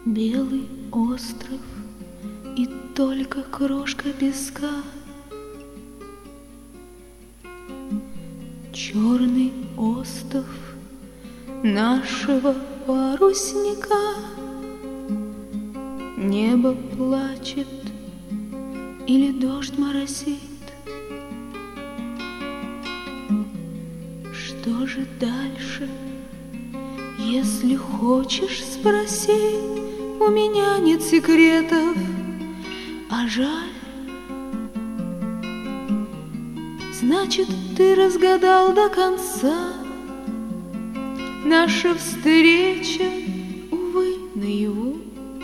Белый остров и только крошка песка, черный остов нашего парусника. Небо плачет или дождь моросит. Что же дальше, если хочешь спросить? У меня нет секретов, а жаль. Значит, ты разгадал до конца. Наша встреча, увы, наяву.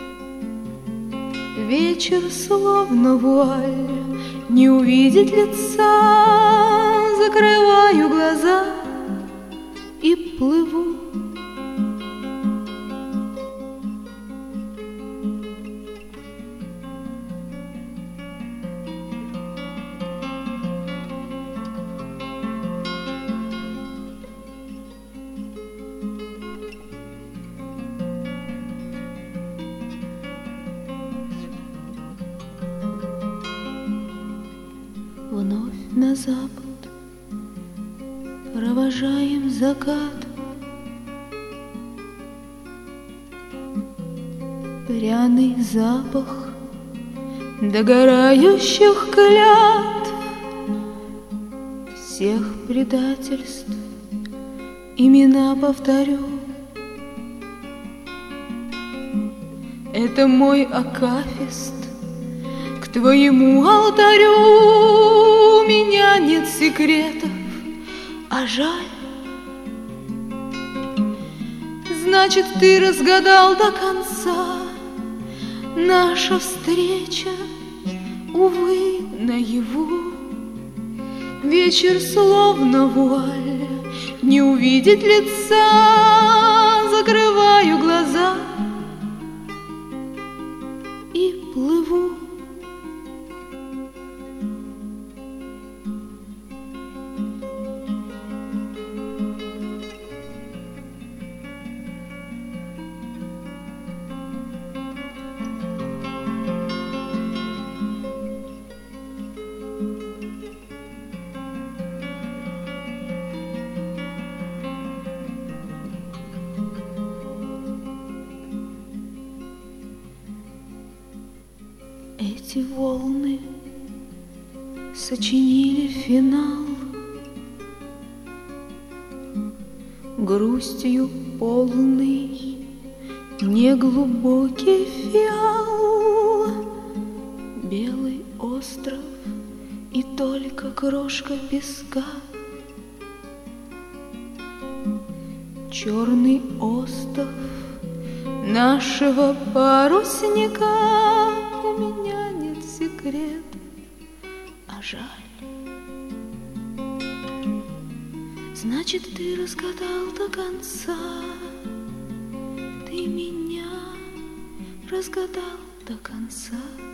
Вечер словно вуаль, не увидеть лица. Закрываю глаза и плыву. Вновь на запад провожаем закат. Пряный запах догорающих клятв, всех предательств имена повторю. Это мой акафист к твоему алтарю. У меня нет секретов, а жаль. Значит, ты разгадал до конца. Наша встреча, увы, наяву. Вечер словно вуаль, не увидеть лица. Закрываю глаза и плыву. Эти волны сочинили финал, грустью полный неглубокий фиал. Белый остров и только крошка песка, черный остов нашего парусника. У меня нет секретов, а жаль. Значит, ты разгадал до конца. Ты меня разгадал до конца.